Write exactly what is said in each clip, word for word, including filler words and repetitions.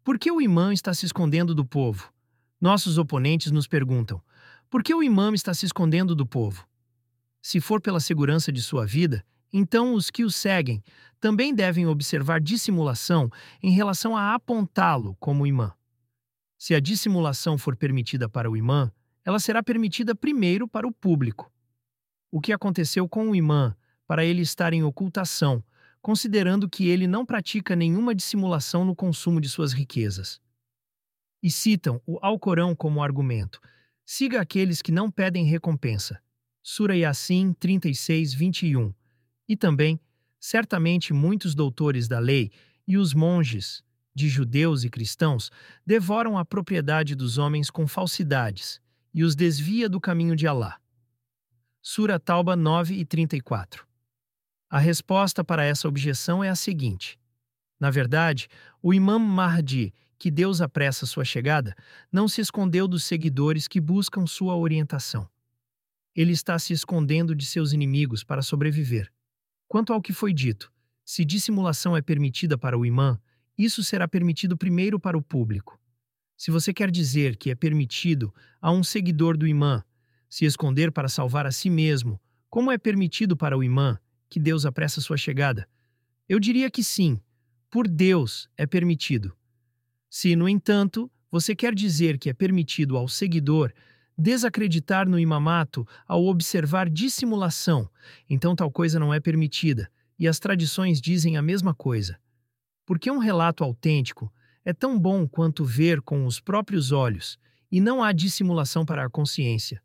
Por que o imã está se escondendo do povo? Nossos oponentes nos perguntam: por que o imã está se escondendo do povo? Se for pela segurança de sua vida, então os que o seguem também devem observar dissimulação em relação a apontá-lo como imã. Se a dissimulação for permitida para o imã, ela será permitida primeiro para o público. O que aconteceu com o imã para ele estar em ocultação, considerando que ele não pratica nenhuma dissimulação no consumo de suas riquezas? E citam o Alcorão como argumento: siga aqueles que não pedem recompensa. Sura Yassin trinta e seis, vinte e um. E também, certamente muitos doutores da lei e os monges, de judeus e cristãos, devoram a propriedade dos homens com falsidades e os desvia do caminho de Alá. Sura Tauba nove e trinta e quatro. A resposta para essa objeção é a seguinte: na verdade, o Imam Mahdi, que Deus apressa sua chegada, não se escondeu dos seguidores que buscam sua orientação. Ele está se escondendo de seus inimigos para sobreviver. Quanto ao que foi dito, se dissimulação é permitida para o imã, isso será permitido primeiro para o público. Se você quer dizer que é permitido a um seguidor do imã se esconder para salvar a si mesmo, como é permitido para o imã, que Deus apressa sua chegada, eu diria que sim, por Deus é permitido. Se, no entanto, você quer dizer que é permitido ao seguidor desacreditar no imamato ao observar dissimulação, então tal coisa não é permitida, e as tradições dizem a mesma coisa. Porque um relato autêntico é tão bom quanto ver com os próprios olhos, e não há dissimulação para a consciência.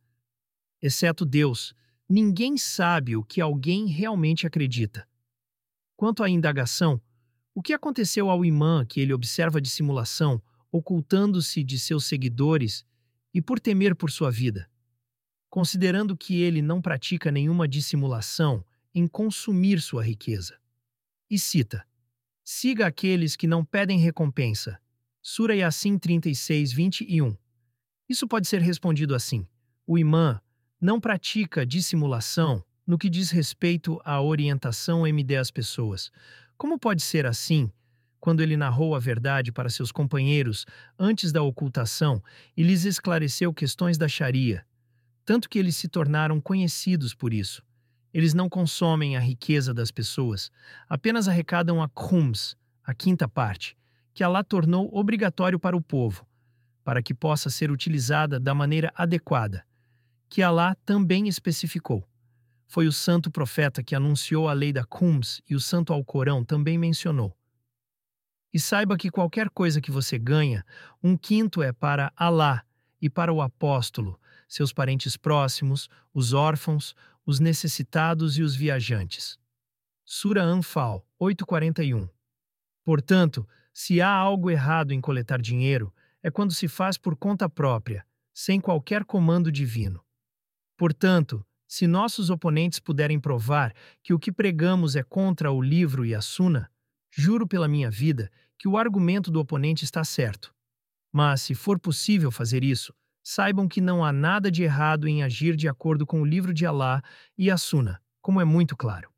Exceto Deus, ninguém sabe o que alguém realmente acredita. Quanto à indagação, o que aconteceu ao imã que ele observa a dissimulação, ocultando-se de seus seguidores e por temer por sua vida? Considerando que ele não pratica nenhuma dissimulação em consumir sua riqueza. E cita: siga aqueles que não pedem recompensa. Sura Yassin trinta e seis, vinte e um. Isso pode ser respondido assim: o imã não pratica dissimulação no que diz respeito à orientação M D às pessoas. Como pode ser assim, quando ele narrou a verdade para seus companheiros antes da ocultação e lhes esclareceu questões da Sharia, tanto que eles se tornaram conhecidos por isso? Eles não consomem a riqueza das pessoas, apenas arrecadam a khums, a quinta parte, que Alá tornou obrigatório para o povo, para que possa ser utilizada da maneira adequada, que Alá também especificou. Foi o santo profeta que anunciou a lei da khums e o santo Alcorão também mencionou. E saiba que qualquer coisa que você ganha, um quinto é para Alá e para o apóstolo, seus parentes próximos, os órfãos, os necessitados e os viajantes. Sura Anfal oito, quarenta e um. Portanto, se há algo errado em coletar dinheiro, é quando se faz por conta própria, sem qualquer comando divino. Portanto, se nossos oponentes puderem provar que o que pregamos é contra o livro e a Suna, juro pela minha vida que o argumento do oponente está certo. Mas, se for possível fazer isso, saibam que não há nada de errado em agir de acordo com o livro de Alá e a Suna, como é muito claro.